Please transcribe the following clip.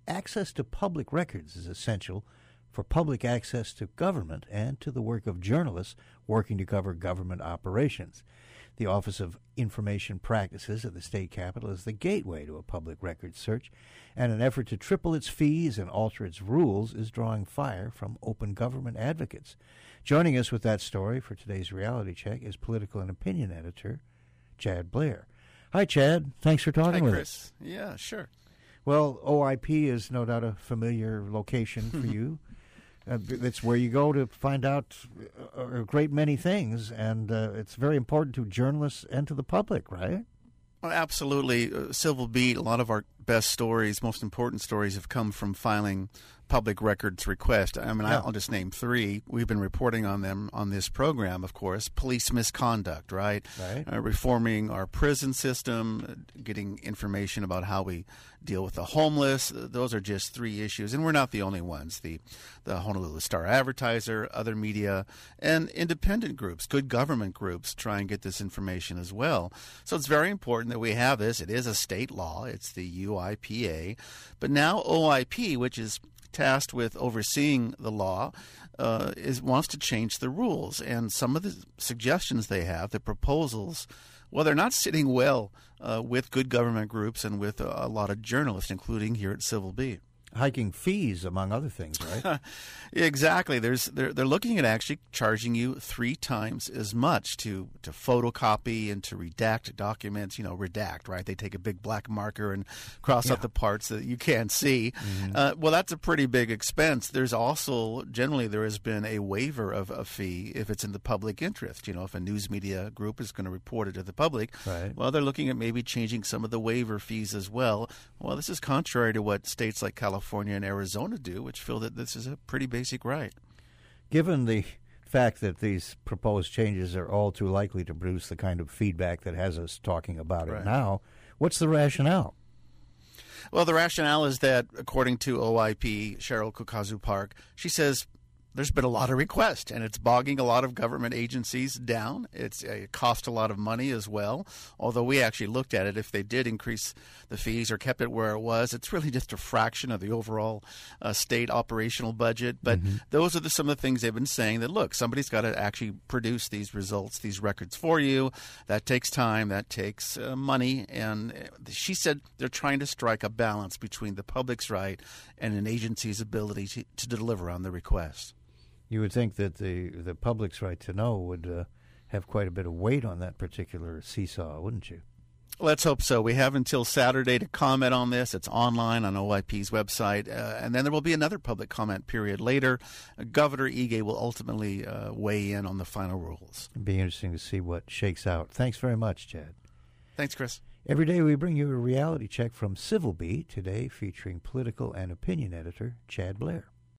access to public records is essential for public access to government and to the work of journalists working to cover government operations. The Office of Information Practices at the state capitol is the gateway to a public records search, and an effort to triple its fees and alter its rules is drawing fire from open government advocates. Joining us with that story for today's Reality Check is political and opinion editor Chad Blair. Hi, Chad. Thanks for talking with us. Hi, Chris. Yeah, sure. Well, OIP is no doubt a familiar location for you. It's where you go to find out a great many things, and it's very important to journalists and to the public, right? Well, absolutely. Civil Beat, a lot of our best stories, most important stories have come from filing public records request. I mean, I'll just name three. We've been reporting on them on this program, of course. Police misconduct, right? Reforming our prison system, getting information about how we deal with the homeless. Those are just three issues, and we're not the only ones. The Honolulu Star-Advertiser, other media, and independent groups, good government groups, try and get this information as well. So it's very important that we have this. It is a state law. It's the UIPA. But now OIP, which is tasked with overseeing the law, wants to change the rules. And some of the suggestions they have, the proposals, well, they're not sitting well with good government groups and with a lot of journalists, including here at Civil Beat. Hiking fees, among other things, right? Exactly. They're looking at actually charging you 3 times as much to photocopy and to redact documents. Redact, right? They take a big black marker and cross out the parts that you can't see. Mm-hmm. Well, that's a pretty big expense. There's also, generally, there has been a waiver of a fee if it's in the public interest. If a news media group is going to report it to the public, right. Well, they're looking at maybe changing some of the waiver fees as well. Well, this is contrary to what states like California and Arizona do, which feel that this is a pretty basic right. Given the fact that these proposed changes are all too likely to produce the kind of feedback that has us talking about it now, what's the rationale? Well, the rationale is that, according to OIP, Cheryl Kukazu Park, she says there's been a lot of requests, and it's bogging a lot of government agencies down. It cost a lot of money as well, although we actually looked at it. If they did increase the fees or kept it where it was, it's really just a fraction of the overall state operational budget. But those are some of the things they've been saying, that, look, somebody's got to actually produce these results, these records for you. That takes time. That takes money. And she said they're trying to strike a balance between the public's right and an agency's ability to deliver on the request. You would think that the public's right to know would have quite a bit of weight on that particular seesaw, wouldn't you? Let's hope so. We have until Saturday to comment on this. It's online on OIP's website. And then there will be another public comment period later. Governor Ige will ultimately weigh in on the final rules. It'd be interesting to see what shakes out. Thanks very much, Chad. Thanks, Chris. Every day we bring you a reality check from Civil Beat, today featuring political and opinion editor Chad Blair.